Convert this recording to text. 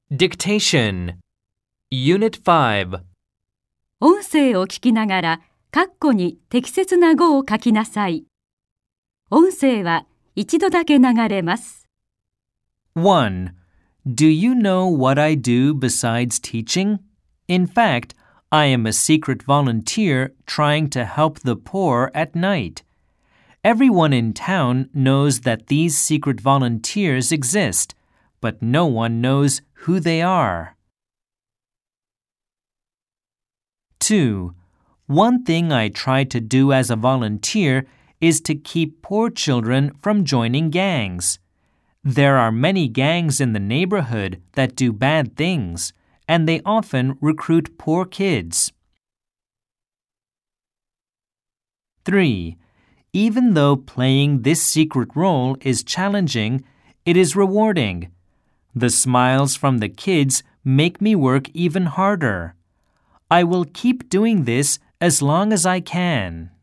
Dictation Unit 5 音声を聞きながら、括弧に適切な語を書きなさい。音声は一度だけ流れます。 1. Do you know what I do besides teaching? In fact, I am a secret volunteer trying to help the poor at night. Everyone in town knows that these secret volunteers exist, but no one knows who they are. 2. One thing I try to do as a volunteer is to keep poor children from joining gangs. There are many gangs in the neighborhood that do bad things, and they often recruit poor kids. 3. Even though playing this secret role is challenging, it is rewarding. The smiles from the kids make me work even harder. I will keep doing this as long as I can.